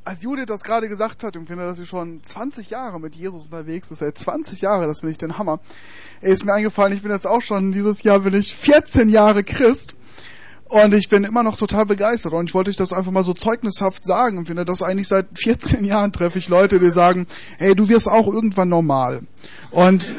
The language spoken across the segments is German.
Als Judith das gerade gesagt hat, ich finde, dass sie schon 20 Jahre mit Jesus unterwegs ist, 20 Jahre, das finde ich den Hammer. Ist mir eingefallen, ich bin jetzt auch schon, dieses Jahr bin ich 14 Jahre Christ und ich bin immer noch total begeistert und ich wollte euch das einfach mal so zeugnishaft sagen und finde, dass eigentlich seit 14 Jahren treffe ich Leute, die sagen, hey, du wirst auch irgendwann normal und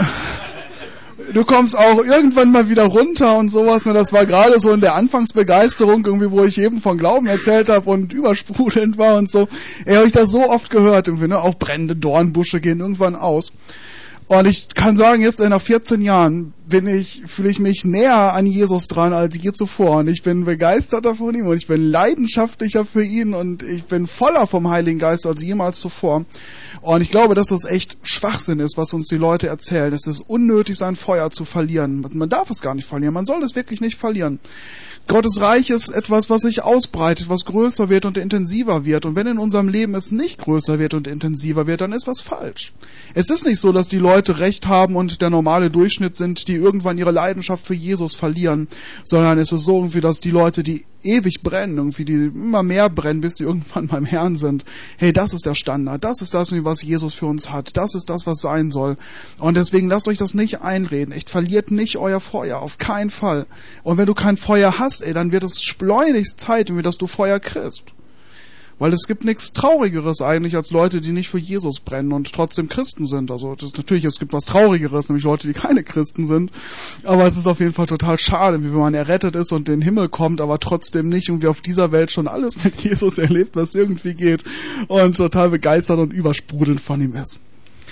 du kommst auch irgendwann mal wieder runter und sowas. Und das war gerade so in der Anfangsbegeisterung, irgendwie, wo ich eben von Glauben erzählt habe und übersprudelnd war und so. Habe ich das so oft gehört, irgendwie, ne? Auch brennende Dornbusche gehen irgendwann aus. Und ich kann sagen, jetzt nach 14 Jahren fühle ich mich näher an Jesus dran als je zuvor. Und ich bin begeisterter von ihm und ich bin leidenschaftlicher für ihn und ich bin voller vom Heiligen Geist als jemals zuvor. Und ich glaube, dass das echt Schwachsinn ist, was uns die Leute erzählen. Es ist unnötig, sein Feuer zu verlieren. Man darf es gar nicht verlieren. Man soll es wirklich nicht verlieren. Gottes Reich ist etwas, was sich ausbreitet, was größer wird und intensiver wird. Und wenn in unserem Leben es nicht größer wird und intensiver wird, dann ist was falsch. Es ist nicht so, dass die Leute Recht haben und der normale Durchschnitt sind, die irgendwann ihre Leidenschaft für Jesus verlieren, sondern es ist so irgendwie, dass die Leute, die ewig brennen, irgendwie, die immer mehr brennen, bis sie irgendwann beim Herrn sind. Hey, das ist der Standard. Das ist das, was Jesus für uns hat. Das ist das, was sein soll. Und deswegen lasst euch das nicht einreden. Echt, verliert nicht euer Feuer. Auf keinen Fall. Und wenn du kein Feuer hast, dann wird es schleunigst Zeit, dass du Feuer kriegst. Weil es gibt nichts Traurigeres eigentlich als Leute, die nicht für Jesus brennen und trotzdem Christen sind. Also es gibt was Traurigeres, nämlich Leute, die keine Christen sind. Aber es ist auf jeden Fall total schade, wie wenn man errettet ist und in den Himmel kommt, aber trotzdem nicht irgendwie auf dieser Welt schon alles mit Jesus erlebt, was irgendwie geht und total begeistert und übersprudelnd von ihm ist.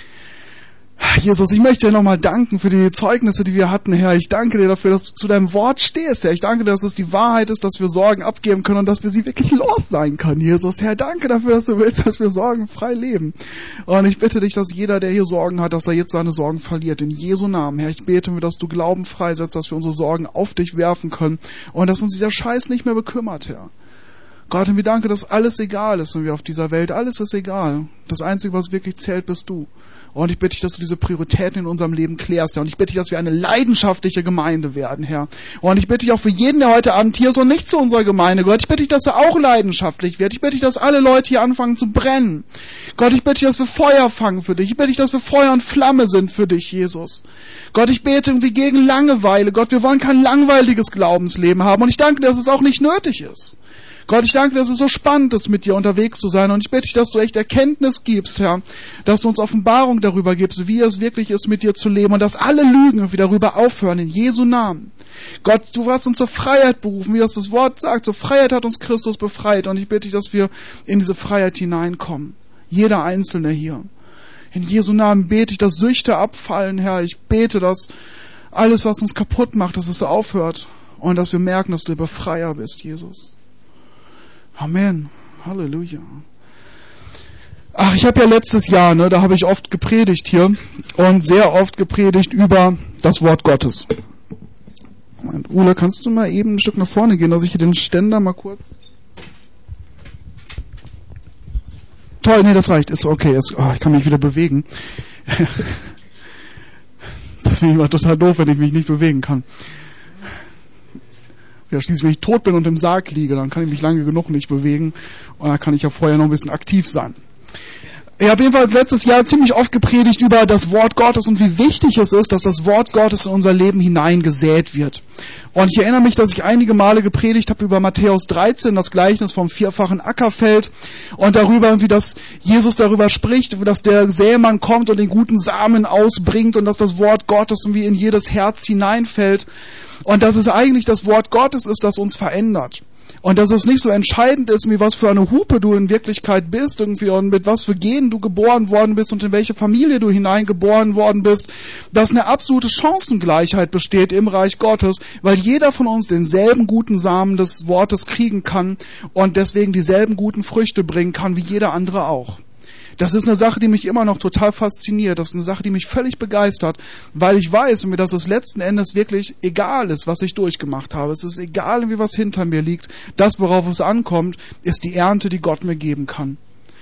Jesus, ich möchte dir nochmal danken für die Zeugnisse, die wir hatten, Herr. Ich danke dir dafür, dass du zu deinem Wort stehst, Herr. Ich danke dir, dass es die Wahrheit ist, dass wir Sorgen abgeben können und dass wir sie wirklich los sein können, Jesus. Herr, danke dafür, dass du willst, dass wir sorgenfrei leben. Und ich bitte dich, dass jeder, der hier Sorgen hat, dass er jetzt seine Sorgen verliert. In Jesu Namen, Herr, ich bete mir, dass du Glauben freisetzt, dass wir unsere Sorgen auf dich werfen können und dass uns dieser Scheiß nicht mehr bekümmert, Herr. Gott, und wir danken, dass alles egal ist und wir auf dieser Welt, alles ist egal. Das Einzige, was wirklich zählt, bist du. Und ich bitte dich, dass du diese Prioritäten in unserem Leben klärst, Herr. Und ich bitte dich, dass wir eine leidenschaftliche Gemeinde werden, Herr. Und ich bitte dich auch für jeden, der heute Abend hier ist und nicht zu unserer Gemeinde gehört, ich bitte dich, dass er auch leidenschaftlich wird. Ich bitte dich, dass alle Leute hier anfangen zu brennen. Gott, ich bitte dich, dass wir Feuer fangen für dich. Ich bitte dich, dass wir Feuer und Flamme sind für dich, Jesus. Gott, ich bete irgendwie gegen Langeweile. Gott, wir wollen kein langweiliges Glaubensleben haben. Und ich danke dir, dass es auch nicht nötig ist. Gott, ich danke dir, dass es so spannend ist, mit dir unterwegs zu sein. Und ich bitte dich, dass du echt Erkenntnis gibst, Herr. Dass du uns Offenbarung darüber gibst, wie es wirklich ist, mit dir zu leben. Und dass alle Lügen wieder darüber aufhören, in Jesu Namen. Gott, du hast uns zur Freiheit berufen, wie das Wort sagt. Zur Freiheit hat uns Christus befreit. Und ich bitte dich, dass wir in diese Freiheit hineinkommen. Jeder Einzelne hier. In Jesu Namen bete ich, dass Süchte abfallen, Herr. Ich bete, dass alles, was uns kaputt macht, dass es aufhört. Und dass wir merken, dass du der Befreier bist, Jesus. Amen. Halleluja. Ach, ich habe ja letztes Jahr, da habe ich oft gepredigt hier und sehr oft gepredigt über das Wort Gottes. Moment, Ula, kannst du mal eben ein Stück nach vorne gehen, dass ich hier den Ständer mal kurz... Toll, nee, das reicht. Ist okay, ich kann mich wieder bewegen. Das finde ich immer total doof, wenn ich mich nicht bewegen kann. Ja, schließlich, wenn ich tot bin und im Sarg liege, dann kann ich mich lange genug nicht bewegen und dann kann ich ja vorher noch ein bisschen aktiv sein. Ich habe jedenfalls letztes Jahr ziemlich oft gepredigt über das Wort Gottes und wie wichtig es ist, dass das Wort Gottes in unser Leben hineingesät wird. Und ich erinnere mich, dass ich einige Male gepredigt habe über Matthäus 13, das Gleichnis vom vierfachen Ackerfeld und darüber, wie das Jesus darüber spricht, dass der Sämann kommt und den guten Samen ausbringt und dass das Wort Gottes irgendwie in jedes Herz hineinfällt und dass es eigentlich das Wort Gottes ist, das uns verändert. Und dass es nicht so entscheidend ist, wie was für eine Hupe du in Wirklichkeit bist irgendwie und mit was für Genen du geboren worden bist und in welche Familie du hineingeboren worden bist, dass eine absolute Chancengleichheit besteht im Reich Gottes, weil jeder von uns denselben guten Samen des Wortes kriegen kann und deswegen dieselben guten Früchte bringen kann, wie jeder andere auch. Das ist eine Sache, die mich immer noch total fasziniert. Das ist eine Sache, die mich völlig begeistert, weil ich weiß, dass es letzten Endes wirklich egal ist, was ich durchgemacht habe. Es ist egal, wie was hinter mir liegt. Das, worauf es ankommt, ist die Ernte, die Gott mir geben kann.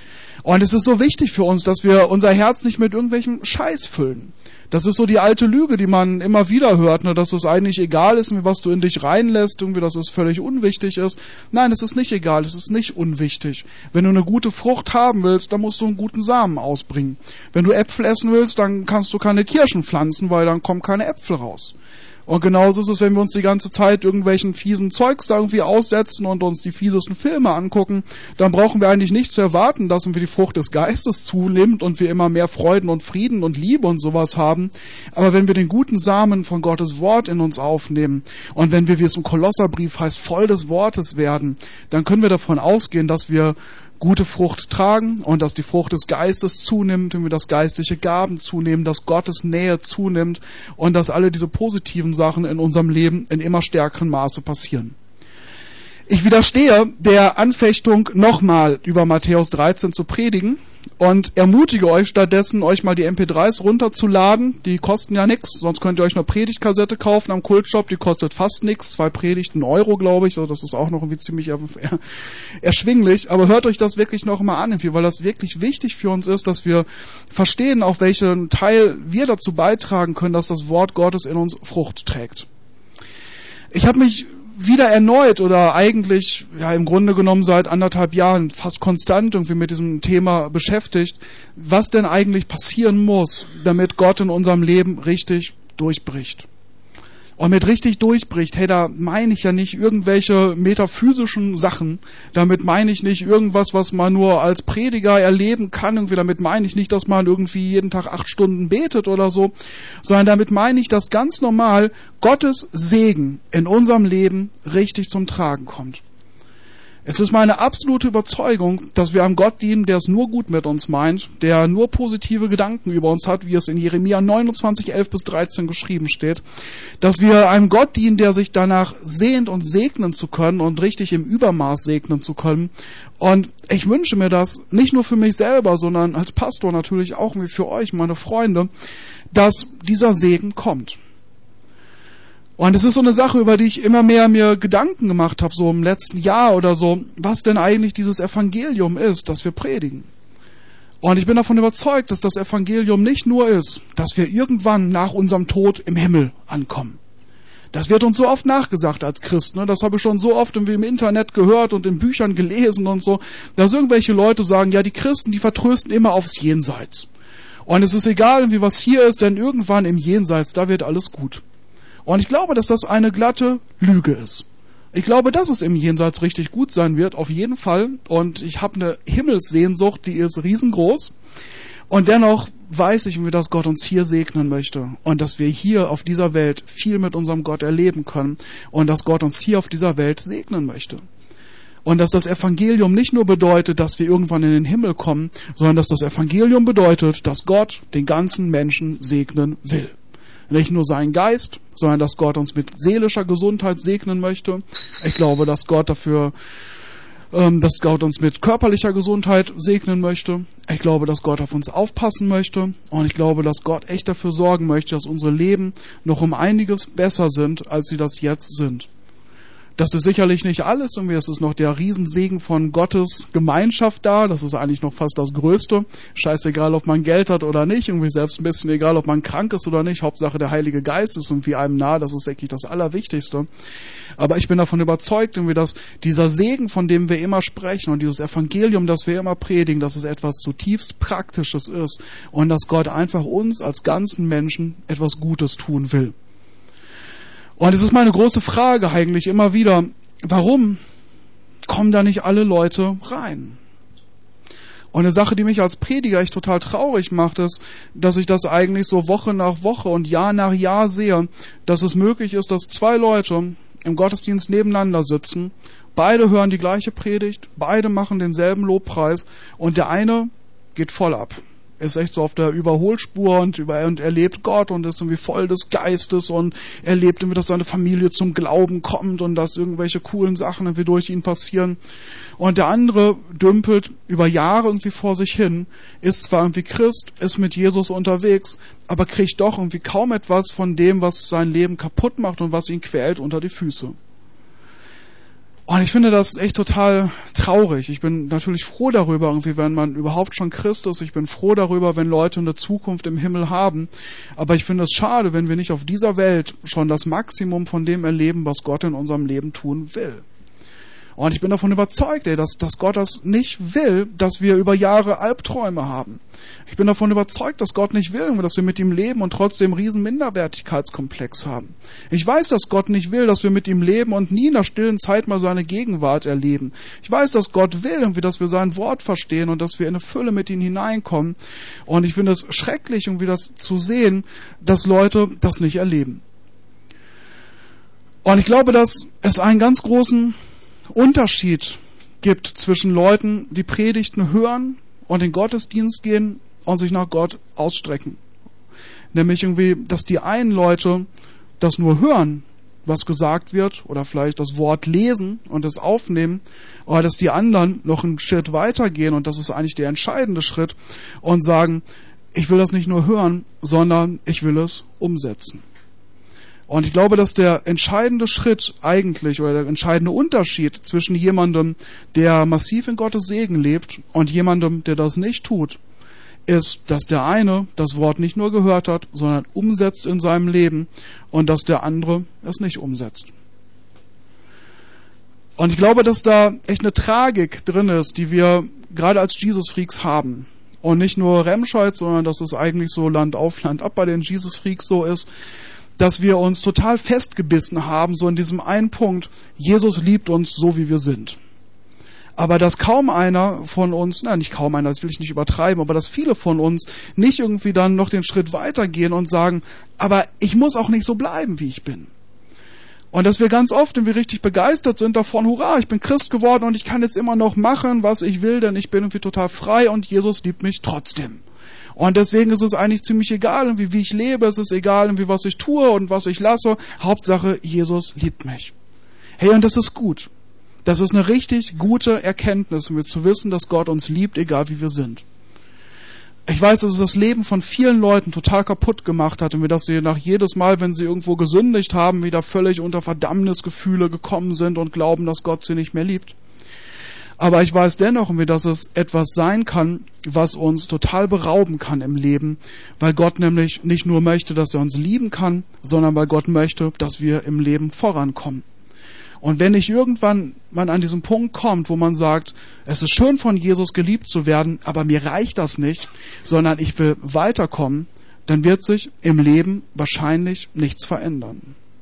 Und es ist so wichtig für uns, dass wir unser Herz nicht mit irgendwelchem Scheiß füllen. Das ist so die alte Lüge, die man immer wieder hört, ne, dass es eigentlich egal ist, was du in dich reinlässt, irgendwie, dass es völlig unwichtig ist. Nein, es ist nicht egal, es ist nicht unwichtig. Wenn du eine gute Frucht haben willst, dann musst du einen guten Samen ausbringen. Wenn du Äpfel essen willst, dann kannst du keine Kirschen pflanzen, weil dann kommen keine Äpfel raus. Und genauso ist es, wenn wir uns die ganze Zeit irgendwelchen fiesen Zeugs da irgendwie aussetzen und uns die fiesesten Filme angucken, dann brauchen wir eigentlich nicht zu erwarten, dass irgendwie die Frucht des Geistes zunimmt und wir immer mehr Freuden und Frieden und Liebe und sowas haben. Aber wenn wir den guten Samen von Gottes Wort in uns aufnehmen und wenn wir, wie es im Kolosserbrief heißt, voll des Wortes werden, dann können wir davon ausgehen, dass wir gute Frucht tragen und dass die Frucht des Geistes zunimmt und wir das geistliche Gaben zunehmen, dass Gottes Nähe zunimmt und dass alle diese positiven Sachen in unserem Leben in immer stärkerem Maße passieren. Ich widerstehe der Anfechtung, nochmal über Matthäus 13 zu predigen und ermutige euch stattdessen, euch mal die MP3s runterzuladen. Die kosten ja nichts, sonst könnt ihr euch eine Predigtkassette kaufen am Kultshop, die kostet fast nichts, 2 Predigten €, glaube ich, also das ist auch noch irgendwie ziemlich erschwinglich, aber hört euch das wirklich noch mal an, weil das wirklich wichtig für uns ist, dass wir verstehen, auf welchen Teil wir dazu beitragen können, dass das Wort Gottes in uns Frucht trägt. Ich habe mich wieder erneut oder eigentlich ja im Grunde genommen seit 1,5 Jahren fast konstant irgendwie mit diesem Thema beschäftigt, was denn eigentlich passieren muss, damit Gott in unserem Leben richtig durchbricht. Und mit richtig durchbricht, hey, da meine ich ja nicht irgendwelche metaphysischen Sachen, damit meine ich nicht irgendwas, was man nur als Prediger erleben kann, irgendwie damit meine ich nicht, dass man irgendwie jeden Tag 8 Stunden betet oder so, sondern damit meine ich, dass ganz normal Gottes Segen in unserem Leben richtig zum Tragen kommt. Es ist meine absolute Überzeugung, dass wir einem Gott dienen, der es nur gut mit uns meint, der nur positive Gedanken über uns hat, wie es in Jeremia 29, 11-13 geschrieben steht, dass wir einem Gott dienen, der sich danach sehnt, uns segnen zu können und richtig im Übermaß segnen zu können. Und ich wünsche mir das nicht nur für mich selber, sondern als Pastor natürlich auch wie für euch, meine Freunde, dass dieser Segen kommt. Und es ist so eine Sache, über die ich immer mehr mir Gedanken gemacht habe, so im letzten Jahr oder so, was denn eigentlich dieses Evangelium ist, das wir predigen. Und ich bin davon überzeugt, dass das Evangelium nicht nur ist, dass wir irgendwann nach unserem Tod im Himmel ankommen. Das wird uns so oft nachgesagt als Christen, ne? Das habe ich schon so oft im Internet gehört und in Büchern gelesen und so, dass irgendwelche Leute sagen, ja, die Christen, die vertrösten immer aufs Jenseits. Und es ist egal, wie was hier ist, denn irgendwann im Jenseits, da wird alles gut. Und ich glaube, dass das eine glatte Lüge ist. Ich glaube, dass es im Jenseits richtig gut sein wird, auf jeden Fall. Und ich habe eine Himmelssehnsucht, die ist riesengroß. Und dennoch weiß ich, dass Gott uns hier segnen möchte. Und dass wir hier auf dieser Welt viel mit unserem Gott erleben können. Und dass Gott uns hier auf dieser Welt segnen möchte. Und dass das Evangelium nicht nur bedeutet, dass wir irgendwann in den Himmel kommen, sondern dass das Evangelium bedeutet, dass Gott den ganzen Menschen segnen will. Nicht nur seinen Geist, sondern dass Gott uns mit seelischer Gesundheit segnen möchte. Ich glaube, dass Gott uns mit körperlicher Gesundheit segnen möchte. Ich glaube, dass Gott auf uns aufpassen möchte. Und ich glaube, dass Gott echt dafür sorgen möchte, dass unsere Leben noch um einiges besser sind, als sie das jetzt sind. Das ist sicherlich nicht alles, irgendwie es ist noch der Riesensegen von Gottes Gemeinschaft da, das ist eigentlich noch fast das Größte. Scheißegal, ob man Geld hat oder nicht, irgendwie selbst ein bisschen egal, ob man krank ist oder nicht, Hauptsache der Heilige Geist ist irgendwie einem nah, das ist wirklich das Allerwichtigste. Aber ich bin davon überzeugt, irgendwie, dass dieser Segen, von dem wir immer sprechen und dieses Evangelium, das wir immer predigen, dass es etwas zutiefst Praktisches ist und dass Gott einfach uns als ganzen Menschen etwas Gutes tun will. Und es ist meine große Frage eigentlich immer wieder, warum kommen da nicht alle Leute rein? Und eine Sache, die mich als Prediger echt total traurig macht, ist, dass ich das eigentlich so Woche nach Woche und Jahr nach Jahr sehe, dass es möglich ist, dass 2 Leute im Gottesdienst nebeneinander sitzen, beide hören die gleiche Predigt, beide machen denselben Lobpreis und der eine geht voll ab. Ist echt so auf der Überholspur und erlebt Gott und ist irgendwie voll des Geistes und erlebt irgendwie, dass seine Familie zum Glauben kommt und dass irgendwelche coolen Sachen irgendwie durch ihn passieren. Und der andere dümpelt über Jahre irgendwie vor sich hin, ist zwar irgendwie Christ, ist mit Jesus unterwegs, aber kriegt doch irgendwie kaum etwas von dem, was sein Leben kaputt macht und was ihn quält, unter die Füße. Und ich finde das echt total traurig. Ich bin natürlich froh darüber, irgendwie, wenn man überhaupt schon Christ ist. Ich bin froh darüber, wenn Leute eine Zukunft im Himmel haben. Aber ich finde es schade, wenn wir nicht auf dieser Welt schon das Maximum von dem erleben, was Gott in unserem Leben tun will. Und ich bin davon überzeugt, dass Gott das nicht will, dass wir über Jahre Albträume haben. Ich bin davon überzeugt, dass Gott nicht will, dass wir mit ihm leben und trotzdem einen riesen Minderwertigkeitskomplex haben. Ich weiß, dass Gott nicht will, dass wir mit ihm leben und nie in der stillen Zeit mal seine Gegenwart erleben. Ich weiß, dass Gott will, irgendwie, dass wir sein Wort verstehen und dass wir in eine Fülle mit ihm hineinkommen. Und ich finde es schrecklich, irgendwie das zu sehen, dass Leute das nicht erleben. Und ich glaube, dass es einen ganz großen Unterschied gibt zwischen Leuten, die Predigten hören und in den Gottesdienst gehen und sich nach Gott ausstrecken. Nämlich irgendwie, dass die einen Leute das nur hören, was gesagt wird, oder vielleicht das Wort lesen und es aufnehmen, aber dass die anderen noch einen Schritt weitergehen, und das ist eigentlich der entscheidende Schritt, und sagen, ich will das nicht nur hören, sondern ich will es umsetzen. Und ich glaube, dass der entscheidende Schritt eigentlich oder der entscheidende Unterschied zwischen jemandem, der massiv in Gottes Segen lebt, und jemandem, der das nicht tut, ist, dass der eine das Wort nicht nur gehört hat, sondern umsetzt in seinem Leben, und dass der andere es nicht umsetzt. Und ich glaube, dass da echt eine Tragik drin ist, die wir gerade als Jesus-Freaks haben. Und nicht nur Remscheid, sondern dass es eigentlich so Land auf, Land ab bei den Jesus-Freaks so ist, dass wir uns total festgebissen haben, so in diesem einen Punkt, Jesus liebt uns so, wie wir sind. Aber dass kaum einer von uns, nicht kaum einer, das will ich nicht übertreiben, aber dass viele von uns nicht irgendwie dann noch den Schritt weitergehen und sagen, aber ich muss auch nicht so bleiben, wie ich bin. Und dass wir ganz oft, wenn wir richtig begeistert sind davon, hurra, ich bin Christ geworden und ich kann jetzt immer noch machen, was ich will, denn ich bin irgendwie total frei und Jesus liebt mich trotzdem. Und deswegen ist es eigentlich ziemlich egal, wie ich lebe, es ist egal, was ich tue und was ich lasse. Hauptsache, Jesus liebt mich. Hey, und das ist gut. Das ist eine richtig gute Erkenntnis, um zu wissen, dass Gott uns liebt, egal wie wir sind. Ich weiß, dass es das Leben von vielen Leuten total kaputt gemacht hat und dass sie nach jedes Mal, wenn sie irgendwo gesündigt haben, wieder völlig unter Verdammnisgefühle gekommen sind und glauben, dass Gott sie nicht mehr liebt. Aber ich weiß dennoch, dass es etwas sein kann, was uns total berauben kann im Leben, weil Gott nämlich nicht nur möchte, dass er uns lieben kann, sondern weil Gott möchte, dass wir im Leben vorankommen. Und wenn nicht irgendwann man an diesen Punkt kommt, wo man sagt, es ist schön von Jesus geliebt zu werden, aber mir reicht das nicht, sondern ich will weiterkommen, dann wird sich im Leben wahrscheinlich nichts verändern.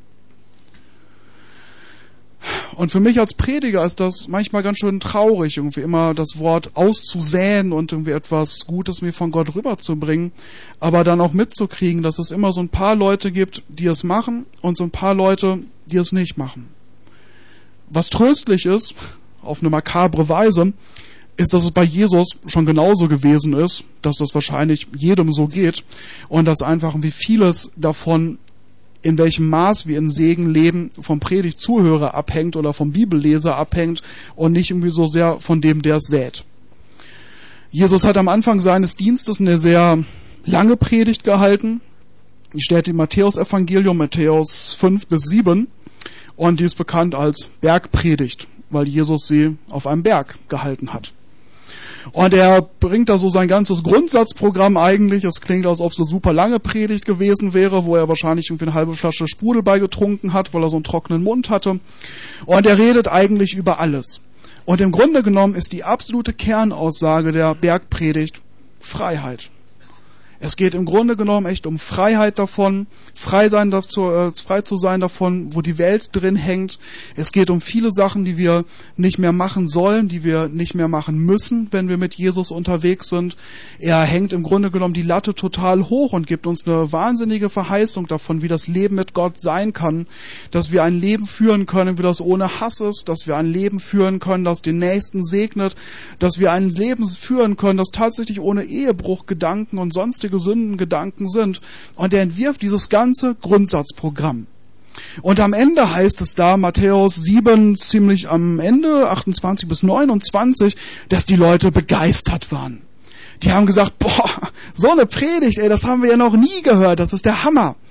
Und für mich als Prediger ist das manchmal ganz schön traurig, irgendwie immer das Wort auszusäen und irgendwie etwas Gutes mir von Gott rüberzubringen, aber dann auch mitzukriegen, dass es immer so ein paar Leute gibt, die es machen, und so ein paar Leute, die es nicht machen. Was tröstlich ist, auf eine makabre Weise, ist, dass es bei Jesus schon genauso gewesen ist, dass das wahrscheinlich jedem so geht und dass einfach wie vieles davon, in welchem Maß wir in Segen leben, vom Predigtzuhörer abhängt oder vom Bibelleser abhängt und nicht irgendwie so sehr von dem, der es sät. Jesus hat am Anfang seines Dienstes eine sehr lange Predigt gehalten. Die steht im Matthäus-Evangelium, Matthäus 5-7, und die ist bekannt als Bergpredigt, weil Jesus sie auf einem Berg gehalten hat. Und er bringt da so sein ganzes Grundsatzprogramm eigentlich. Es klingt, als ob es eine super lange Predigt gewesen wäre, wo er wahrscheinlich irgendwie eine halbe Flasche Sprudel beigetrunken hat, weil er so einen trockenen Mund hatte. Und er redet eigentlich über alles. Und im Grunde genommen ist die absolute Kernaussage der Bergpredigt Freiheit. Es geht im Grunde genommen echt um Freiheit davon, frei zu sein davon, wo die Welt drin hängt. Es geht um viele Sachen, die wir nicht mehr machen sollen, die wir nicht mehr machen müssen, wenn wir mit Jesus unterwegs sind. Er hängt im Grunde genommen die Latte total hoch und gibt uns eine wahnsinnige Verheißung davon, wie das Leben mit Gott sein kann, dass wir ein Leben führen können, wie das ohne Hass ist, dass wir ein Leben führen können, das den Nächsten segnet, dass wir ein Leben führen können, das tatsächlich ohne Ehebruch, Gedanken und sonstige Sündengedanken sind. Und er entwirft dieses ganze Grundsatzprogramm. Und am Ende heißt es da, Matthäus 7, ziemlich am Ende, 28-29, dass die Leute begeistert waren. Die haben gesagt, boah, so eine Predigt, das haben wir ja noch nie gehört, das ist der Hammer.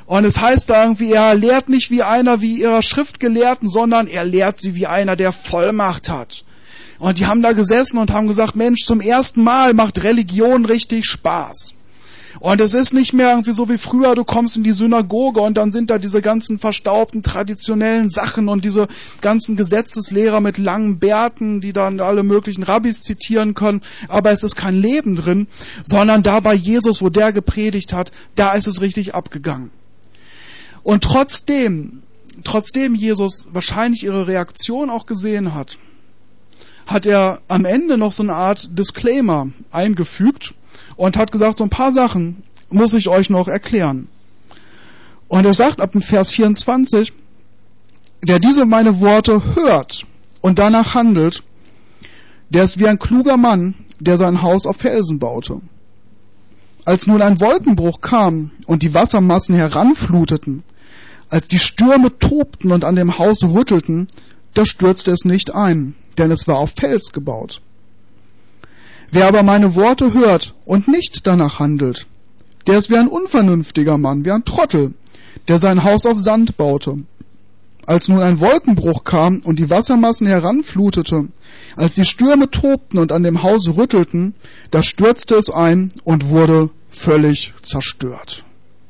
Und es heißt da irgendwie, er lehrt nicht wie einer wie ihrer Schriftgelehrten, sondern er lehrt sie wie einer, der Vollmacht hat. Und die haben da gesessen und haben gesagt, Mensch, zum ersten Mal macht Religion richtig Spaß. Und es ist nicht mehr irgendwie so wie früher, du kommst in die Synagoge und dann sind da diese ganzen verstaubten, traditionellen Sachen und diese ganzen Gesetzeslehrer mit langen Bärten, die dann alle möglichen Rabbis zitieren können, aber es ist kein Leben drin, sondern da bei Jesus, wo der gepredigt hat, da ist es richtig abgegangen. Und trotzdem Jesus wahrscheinlich ihre Reaktion auch gesehen hat er am Ende noch so eine Art Disclaimer eingefügt und hat gesagt, so ein paar Sachen muss ich euch noch erklären. Und er sagt ab dem Vers 24, wer diese meine Worte hört und danach handelt, der ist wie ein kluger Mann, der sein Haus auf Felsen baute. Als nun ein Wolkenbruch kam und die Wassermassen heranfluteten, als die Stürme tobten und an dem Haus rüttelten, da stürzte es nicht ein, denn es war auf Fels gebaut. Wer aber meine Worte hört und nicht danach handelt, der ist wie ein unvernünftiger Mann, wie ein Trottel, der sein Haus auf Sand baute. Als nun ein Wolkenbruch kam und die Wassermassen heranflutete, als die Stürme tobten und an dem Haus rüttelten, da stürzte es ein und wurde völlig zerstört.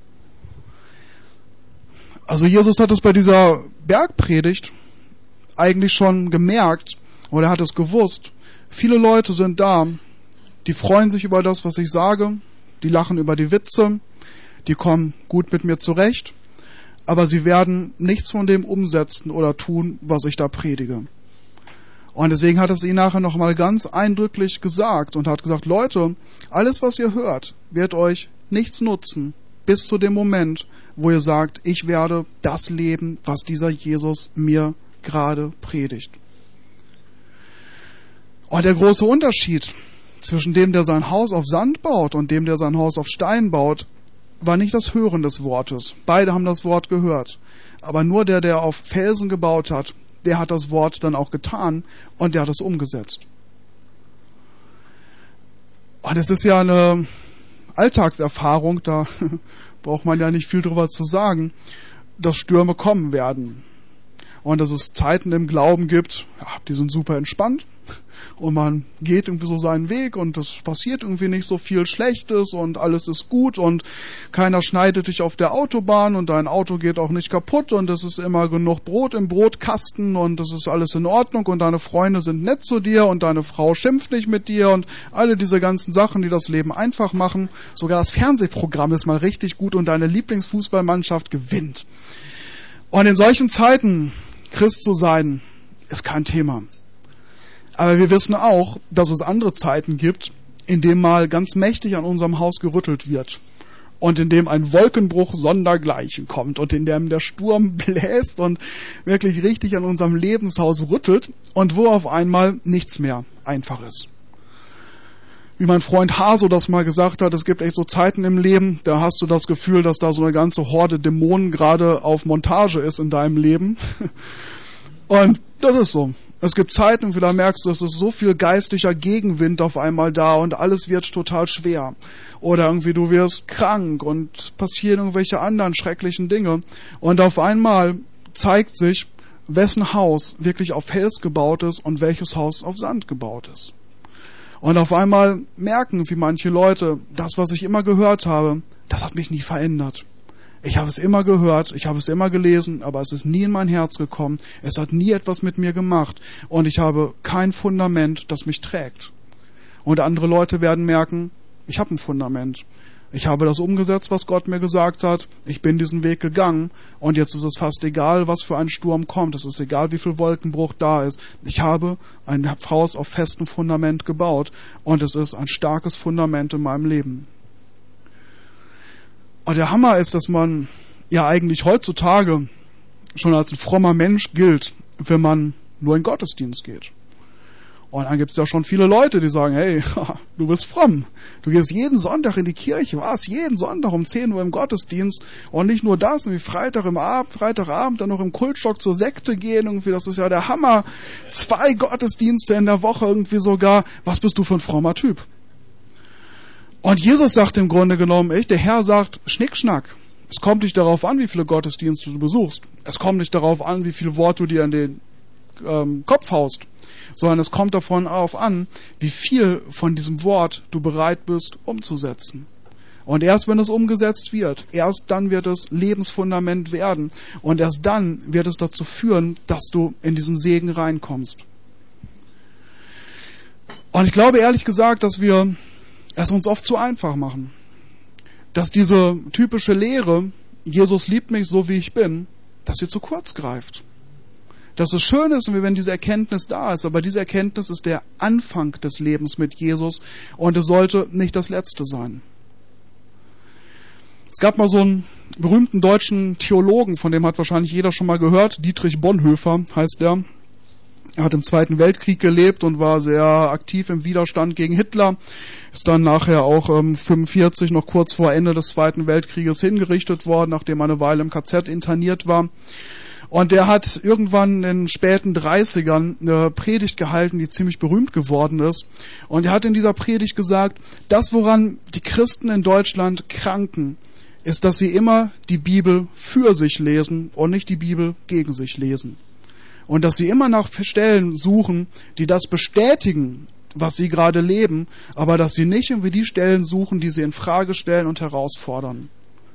Also Jesus hat es bei dieser Bergpredigt eigentlich schon gemerkt, oder er hat es gewusst. Viele Leute sind da, die freuen sich über das, was ich sage, die lachen über die Witze, die kommen gut mit mir zurecht, aber sie werden nichts von dem umsetzen oder tun, was ich da predige. Und deswegen hat er es ihnen nachher nochmal ganz eindrücklich gesagt und hat gesagt, Leute, alles, was ihr hört, wird euch nichts nutzen, bis zu dem Moment, wo ihr sagt, ich werde das leben, was dieser Jesus mir gerade predigt. Und der große Unterschied zwischen dem, der sein Haus auf Sand baut und dem, der sein Haus auf Stein baut, war nicht das Hören des Wortes. Beide haben das Wort gehört. Aber nur der auf Felsen gebaut hat, der hat das Wort dann auch getan und der hat es umgesetzt. Und es ist ja eine Alltagserfahrung, da braucht man ja nicht viel drüber zu sagen, dass Stürme kommen werden. Und dass es Zeiten im Glauben gibt, ja, die sind super entspannt. Und man geht irgendwie so seinen Weg und es passiert irgendwie nicht so viel Schlechtes und alles ist gut und keiner schneidet dich auf der Autobahn und dein Auto geht auch nicht kaputt und es ist immer genug Brot im Brotkasten und es ist alles in Ordnung und deine Freunde sind nett zu dir und deine Frau schimpft nicht mit dir und alle diese ganzen Sachen, die das Leben einfach machen. Sogar das Fernsehprogramm ist mal richtig gut und deine Lieblingsfußballmannschaft gewinnt. Und in solchen Zeiten Christ zu sein, ist kein Thema. Aber wir wissen auch, dass es andere Zeiten gibt, in denen mal ganz mächtig an unserem Haus gerüttelt wird und in dem ein Wolkenbruch sondergleichen kommt und in dem der Sturm bläst und wirklich richtig an unserem Lebenshaus rüttelt und wo auf einmal nichts mehr einfach ist. Wie mein Freund Haso das mal gesagt hat, es gibt echt so Zeiten im Leben, da hast du das Gefühl, dass da so eine ganze Horde Dämonen gerade auf Montage ist in deinem Leben. Und das ist so. Es gibt Zeiten, da merkst du, es ist so viel geistlicher Gegenwind auf einmal da und alles wird total schwer. Oder irgendwie du wirst krank und passieren irgendwelche anderen schrecklichen Dinge. Und auf einmal zeigt sich, wessen Haus wirklich auf Fels gebaut ist und welches Haus auf Sand gebaut ist. Und auf einmal merken wie manche Leute, das, was ich immer gehört habe, das hat mich nie verändert. Ich habe es immer gehört, ich habe es immer gelesen, aber es ist nie in mein Herz gekommen. Es hat nie etwas mit mir gemacht und ich habe kein Fundament, das mich trägt. Und andere Leute werden merken, ich habe ein Fundament. Ich habe das umgesetzt, was Gott mir gesagt hat. Ich bin diesen Weg gegangen und jetzt ist es fast egal, was für ein Sturm kommt. Es ist egal, wie viel Wolkenbruch da ist. Ich habe ein Haus auf festem Fundament gebaut und es ist ein starkes Fundament in meinem Leben. Und der Hammer ist, dass man ja eigentlich heutzutage schon als ein frommer Mensch gilt, wenn man nur in den Gottesdienst geht. Und dann gibt es ja schon viele Leute, die sagen, hey, du bist fromm. Du gehst jeden Sonntag in die Kirche, warst jeden Sonntag um 10 Uhr im Gottesdienst und nicht nur das, wie Freitagabend dann noch im Kultstock zur Sekte gehen, irgendwie, das ist ja der Hammer. 2 Gottesdienste in der Woche irgendwie sogar. Was bist du für ein frommer Typ? Und Jesus sagt im Grunde genommen, der Herr sagt, Schnickschnack, Es kommt nicht darauf an, wie viele Gottesdienste du besuchst. Es kommt nicht darauf an, wie viel Wort du dir in den Kopf haust, sondern es kommt darauf an, wie viel von diesem Wort du bereit bist umzusetzen. Und erst wenn es umgesetzt wird, erst dann wird es Lebensfundament werden und erst dann wird es dazu führen, dass du in diesen Segen reinkommst. Und ich glaube ehrlich gesagt, dass wir es uns oft zu einfach machen. Dass diese typische Lehre, Jesus liebt mich so wie ich bin, dass sie zu kurz greift. Dass es schön ist, wenn diese Erkenntnis da ist, aber diese Erkenntnis ist der Anfang des Lebens mit Jesus und es sollte nicht das Letzte sein. Es gab mal so einen berühmten deutschen Theologen, von dem hat wahrscheinlich jeder schon mal gehört, Dietrich Bonhoeffer heißt er. Er hat im Zweiten Weltkrieg gelebt und war sehr aktiv im Widerstand gegen Hitler. Ist dann nachher auch 1945, noch kurz vor Ende des Zweiten Weltkrieges, hingerichtet worden, nachdem er eine Weile im KZ interniert war. Und er hat irgendwann in den späten 30ern eine Predigt gehalten, die ziemlich berühmt geworden ist. Und er hat in dieser Predigt gesagt, das, woran die Christen in Deutschland kranken, ist, dass sie immer die Bibel für sich lesen und nicht die Bibel gegen sich lesen. Und dass sie immer nach Stellen suchen, die das bestätigen, was sie gerade leben, aber dass sie nicht irgendwie die Stellen suchen, die sie in Frage stellen und herausfordern.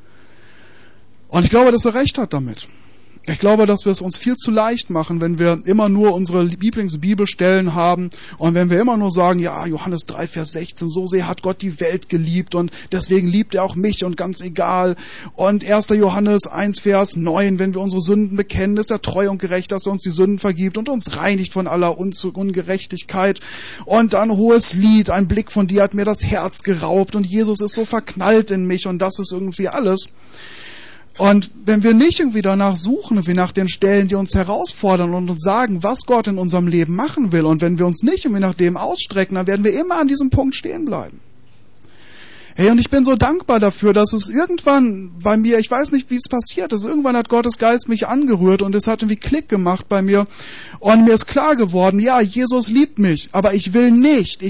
Und ich glaube, dass er recht hat damit. Ich glaube, dass wir es uns viel zu leicht machen, wenn wir immer nur unsere Lieblingsbibelstellen haben und wenn wir immer nur sagen, ja, Johannes 3, Vers 16, so sehr hat Gott die Welt geliebt und deswegen liebt er auch mich und ganz egal. Und 1. Johannes 1, Vers 9, wenn wir unsere Sünden bekennen, ist er treu und gerecht, dass er uns die Sünden vergibt und uns reinigt von aller Ungerechtigkeit. Und dann hohes Lied, ein Blick von dir hat mir das Herz geraubt und Jesus ist so verknallt in mich und das ist irgendwie alles. Und wenn wir nicht irgendwie danach suchen, wie nach den Stellen, die uns herausfordern und uns sagen, was Gott in unserem Leben machen will, und wenn wir uns nicht irgendwie nach dem ausstrecken, dann werden wir immer an diesem Punkt stehen bleiben. Hey, und ich bin so dankbar dafür, dass es irgendwann bei mir, ich weiß nicht, wie es passiert ist, irgendwann hat Gottes Geist mich angerührt und es hat irgendwie Klick gemacht bei mir und mir ist klar geworden, ja, Jesus liebt mich, aber ich will nicht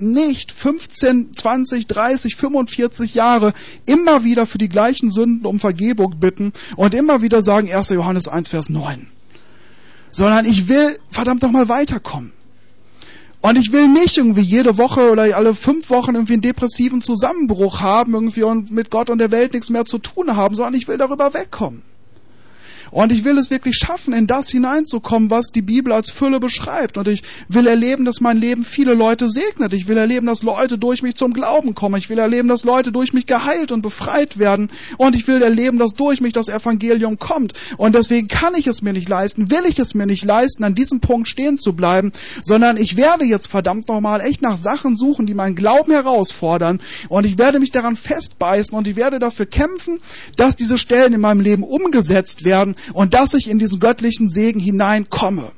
15, 20, 30, 45 Jahre immer wieder für die gleichen Sünden um Vergebung bitten und immer wieder sagen, 1. Johannes 1, Vers 9. Sondern ich will verdammt noch mal weiterkommen. Und ich will nicht irgendwie jede Woche oder alle 5 Wochen irgendwie einen depressiven Zusammenbruch haben irgendwie und mit Gott und der Welt nichts mehr zu tun haben, sondern ich will darüber wegkommen. Und ich will es wirklich schaffen, in das hineinzukommen, was die Bibel als Fülle beschreibt. Und ich will erleben, dass mein Leben viele Leute segnet. Ich will erleben, dass Leute durch mich zum Glauben kommen. Ich will erleben, dass Leute durch mich geheilt und befreit werden. Und ich will erleben, dass durch mich das Evangelium kommt. Und deswegen kann ich es mir nicht leisten, will ich es mir nicht leisten, an diesem Punkt stehen zu bleiben, sondern ich werde jetzt verdammt nochmal echt nach Sachen suchen, die meinen Glauben herausfordern. Und ich werde mich daran festbeißen und ich werde dafür kämpfen, dass diese Stellen in meinem Leben umgesetzt werden, und dass ich in diesen göttlichen Segen hineinkomme.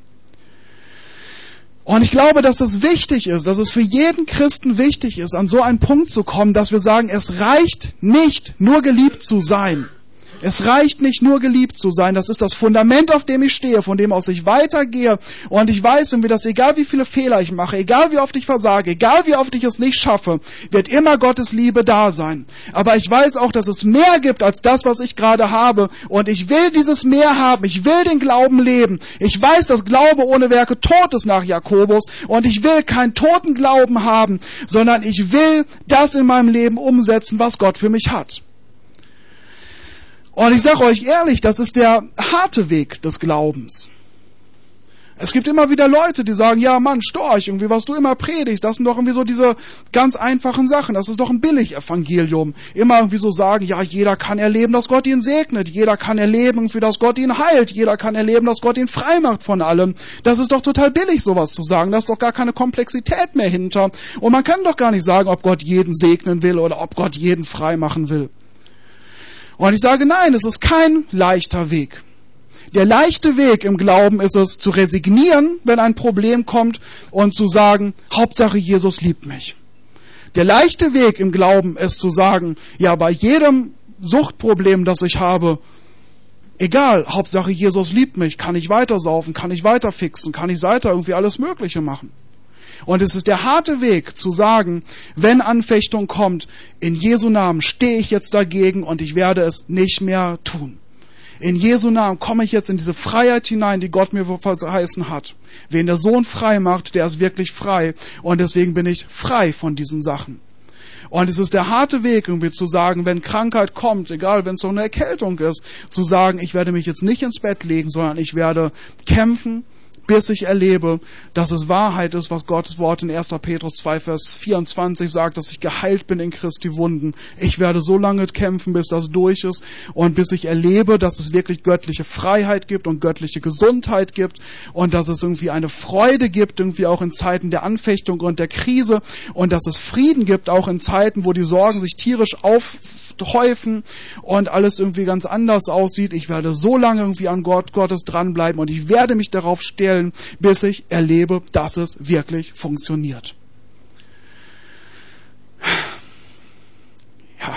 Und ich glaube, dass es wichtig ist, dass es für jeden Christen wichtig ist, an so einen Punkt zu kommen, dass wir sagen, es reicht nicht, nur geliebt zu sein. Es reicht nicht, nur geliebt zu sein. Das ist das Fundament, auf dem ich stehe, von dem aus ich weitergehe. Und ich weiß, dass egal wie viele Fehler ich mache, egal wie oft ich versage, egal wie oft ich es nicht schaffe, wird immer Gottes Liebe da sein. Aber ich weiß auch, dass es mehr gibt als das, was ich gerade habe. Und ich will dieses Mehr haben. Ich will den Glauben leben. Ich weiß, dass Glaube ohne Werke tot ist nach Jakobus. Und ich will keinen toten Glauben haben, sondern ich will das in meinem Leben umsetzen, was Gott für mich hat. Und ich sage euch ehrlich, das ist der harte Weg des Glaubens. Es gibt immer wieder Leute, die sagen, ja Mann, Storch, irgendwie was du immer predigst, das sind doch irgendwie so diese ganz einfachen Sachen, das ist doch ein Billig-Evangelium. Immer irgendwie so sagen, ja, jeder kann erleben, dass Gott ihn segnet, jeder kann erleben, irgendwie, dass Gott ihn heilt, jeder kann erleben, dass Gott ihn frei macht von allem. Das ist doch total billig, sowas zu sagen, da ist doch gar keine Komplexität mehr hinter. Und man kann doch gar nicht sagen, ob Gott jeden segnen will oder ob Gott jeden frei machen will. Und ich sage, nein, es ist kein leichter Weg. Der leichte Weg im Glauben ist es, zu resignieren, wenn ein Problem kommt und zu sagen, Hauptsache Jesus liebt mich. Der leichte Weg im Glauben ist zu sagen, ja, bei jedem Suchtproblem, das ich habe, egal, Hauptsache Jesus liebt mich, kann ich weiter saufen, kann ich weiter fixen, kann ich weiter irgendwie alles Mögliche machen. Und es ist der harte Weg zu sagen, wenn Anfechtung kommt, in Jesu Namen stehe ich jetzt dagegen und ich werde es nicht mehr tun. In Jesu Namen komme ich jetzt in diese Freiheit hinein, die Gott mir verheißen hat. Wen der Sohn frei macht, der ist wirklich frei. Und deswegen bin ich frei von diesen Sachen. Und es ist der harte Weg, irgendwie zu sagen, wenn Krankheit kommt, egal, wenn es so eine Erkältung ist, zu sagen, ich werde mich jetzt nicht ins Bett legen, sondern ich werde kämpfen, bis ich erlebe, dass es Wahrheit ist, was Gottes Wort in 1. Petrus 2, Vers 24 sagt, dass ich geheilt bin in Christi Wunden. Ich werde so lange kämpfen, bis das durch ist und bis ich erlebe, dass es wirklich göttliche Freiheit gibt und göttliche Gesundheit gibt und dass es irgendwie eine Freude gibt, irgendwie auch in Zeiten der Anfechtung und der Krise und dass es Frieden gibt, auch in Zeiten, wo die Sorgen sich tierisch aufhäufen und alles irgendwie ganz anders aussieht. Ich werde so lange irgendwie an Gottes dranbleiben und ich werde mich darauf stellen, bis ich erlebe, dass es wirklich funktioniert. Ja,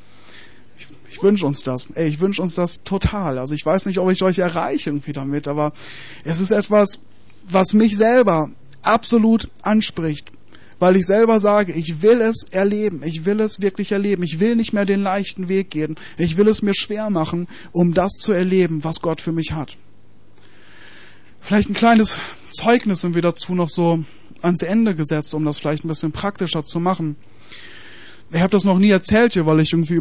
ich wünsche uns das. Ich wünsche uns das total. Also ich weiß nicht, ob ich euch erreiche irgendwie damit, aber es ist etwas, was mich selber absolut anspricht. Weil ich selber sage, ich will es erleben. Ich will es wirklich erleben. Ich will nicht mehr den leichten Weg gehen. Ich will es mir schwer machen, um das zu erleben, was Gott für mich hat. Vielleicht ein kleines Zeugnis sind wir dazu noch so ans Ende gesetzt, um das vielleicht ein bisschen praktischer zu machen. Ich habe das noch nie erzählt hier, weil ich irgendwie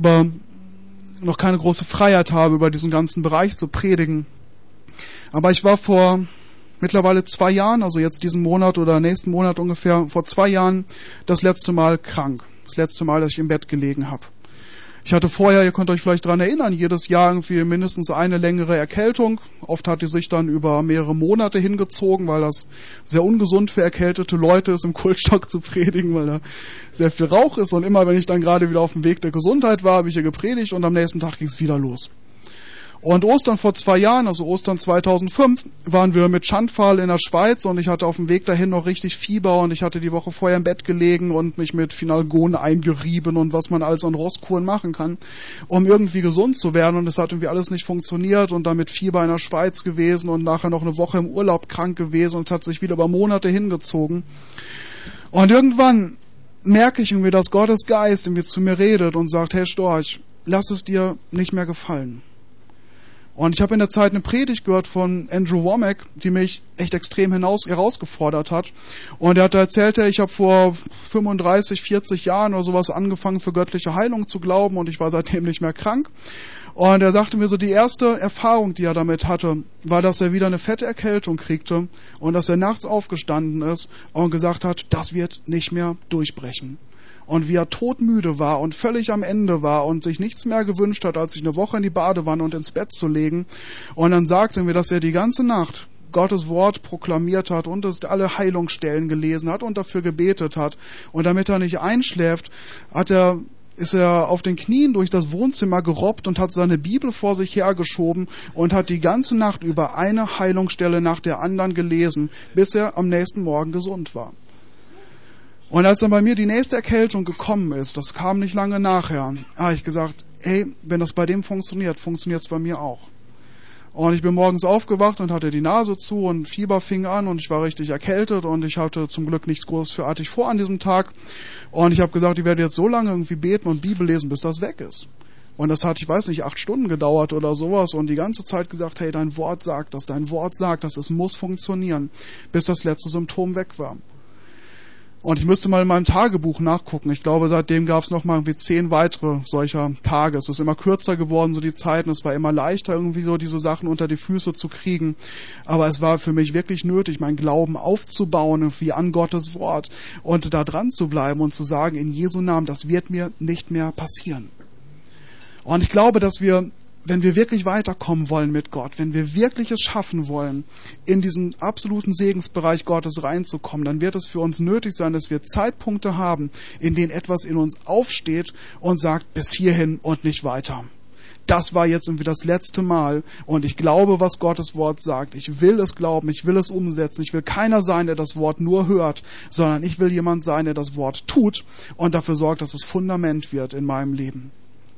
noch keine große Freiheit habe, über diesen ganzen Bereich zu predigen. Aber ich war vor mittlerweile 2 Jahren, also jetzt diesen Monat oder nächsten Monat ungefähr, vor 2 Jahren das letzte Mal krank. Das letzte Mal, dass ich im Bett gelegen habe. Ich hatte vorher, ihr könnt euch vielleicht daran erinnern, jedes Jahr irgendwie mindestens eine längere Erkältung. Oft hat die sich dann über mehrere Monate hingezogen, weil das sehr ungesund für erkältete Leute ist, im Kultstock zu predigen, weil da sehr viel Rauch ist. Und immer, wenn ich dann gerade wieder auf dem Weg der Gesundheit war, habe ich hier gepredigt und am nächsten Tag ging es wieder los. Und Ostern vor 2 Jahren, also Ostern 2005, waren wir mit Schandpfahl in der Schweiz und ich hatte auf dem Weg dahin noch richtig Fieber und ich hatte die Woche vorher im Bett gelegen und mich mit Finalgon eingerieben und was man alles an Rostkuren machen kann, um irgendwie gesund zu werden, und es hat irgendwie alles nicht funktioniert und dann mit Fieber in der Schweiz gewesen und nachher noch eine Woche im Urlaub krank gewesen und es hat sich wieder über Monate hingezogen. Und irgendwann merke ich irgendwie, dass Gottes Geist irgendwie zu mir redet und sagt, hey Storch, lass es dir nicht mehr gefallen. Und ich habe in der Zeit eine Predigt gehört von Andrew Womack, die mich echt extrem herausgefordert hat. Und er hat erzählt, ich habe vor 35, 40 Jahren oder sowas angefangen, für göttliche Heilung zu glauben und ich war seitdem nicht mehr krank. Und er sagte mir so, die erste Erfahrung, die er damit hatte, war, dass er wieder eine fette Erkältung kriegte und dass er nachts aufgestanden ist und gesagt hat, das wird nicht mehr durchbrechen. Und wie er todmüde war und völlig am Ende war und sich nichts mehr gewünscht hat, als sich eine Woche in die Badewanne und ins Bett zu legen. Und dann sagte er mir, dass er die ganze Nacht Gottes Wort proklamiert hat und alle Heilungsstellen gelesen hat und dafür gebetet hat. Und damit er nicht einschläft, ist er auf den Knien durch das Wohnzimmer gerobbt und hat seine Bibel vor sich hergeschoben und hat die ganze Nacht über eine Heilungsstelle nach der anderen gelesen, bis er am nächsten Morgen gesund war. Und als dann bei mir die nächste Erkältung gekommen ist, das kam nicht lange nachher, habe ich gesagt, wenn das bei dem funktioniert, funktioniert es bei mir auch. Und ich bin morgens aufgewacht und hatte die Nase zu und Fieber fing an und ich war richtig erkältet und ich hatte zum Glück nichts Großartig vor an diesem Tag. Und ich habe gesagt, ich werde jetzt so lange irgendwie beten und Bibel lesen, bis das weg ist. Und das hat, ich weiß nicht, 8 Stunden gedauert oder sowas und die ganze Zeit gesagt, hey, dein Wort sagt das, es muss funktionieren, bis das letzte Symptom weg war. Und ich müsste mal in meinem Tagebuch nachgucken. Ich glaube, seitdem gab es noch mal irgendwie 10 weitere solcher Tage. Es ist immer kürzer geworden, so die Zeiten. Es war immer leichter, irgendwie so diese Sachen unter die Füße zu kriegen. Aber es war für mich wirklich nötig, meinen Glauben aufzubauen, irgendwie an Gottes Wort und da dran zu bleiben und zu sagen, in Jesu Namen, das wird mir nicht mehr passieren. Und ich glaube, dass wir, wenn wir wirklich weiterkommen wollen mit Gott, wenn wir wirklich es schaffen wollen, in diesen absoluten Segensbereich Gottes reinzukommen, dann wird es für uns nötig sein, dass wir Zeitpunkte haben, in denen etwas in uns aufsteht und sagt, bis hierhin und nicht weiter. Das war jetzt irgendwie das letzte Mal und ich glaube, was Gottes Wort sagt. Ich will es glauben, ich will es umsetzen. Ich will keiner sein, der das Wort nur hört, sondern ich will jemand sein, der das Wort tut und dafür sorgt, dass es Fundament wird in meinem Leben.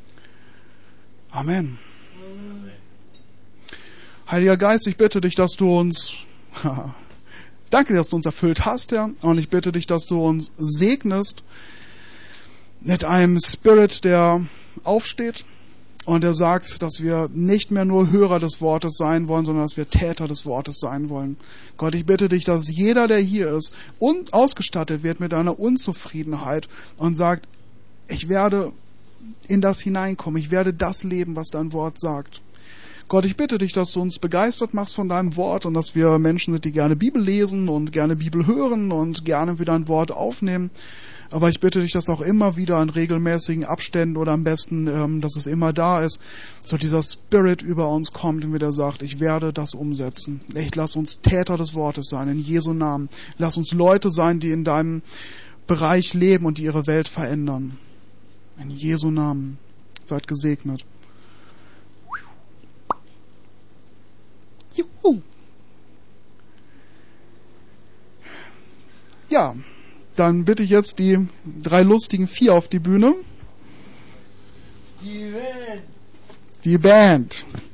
Amen. Heiliger Geist, ich bitte dich, dass du uns Danke, dass du uns erfüllt hast, Herr. Und ich bitte dich, dass du uns segnest mit einem Spirit, der aufsteht und der sagt, dass wir nicht mehr nur Hörer des Wortes sein wollen, sondern dass wir Täter des Wortes sein wollen. Gott, ich bitte dich, dass jeder, der hier ist, ausgestattet wird mit einer Unzufriedenheit und sagt, ich werde in das hineinkommen, ich werde das leben, was dein Wort sagt. Gott, ich bitte dich, dass du uns begeistert machst von deinem Wort und dass wir Menschen sind, die gerne Bibel lesen und gerne Bibel hören und gerne wieder ein Wort aufnehmen. Aber ich bitte dich, dass auch immer wieder in regelmäßigen Abständen oder am besten, dass es immer da ist, so dieser Spirit über uns kommt und wieder sagt, ich werde das umsetzen. Echt, lass uns Täter des Wortes sein, in Jesu Namen. Lass uns Leute sein, die in deinem Bereich leben und die ihre Welt verändern. In Jesu Namen. Seid gesegnet. Juhu. Ja, dann bitte ich jetzt die 3 lustigen 4 auf die Bühne. Die Band.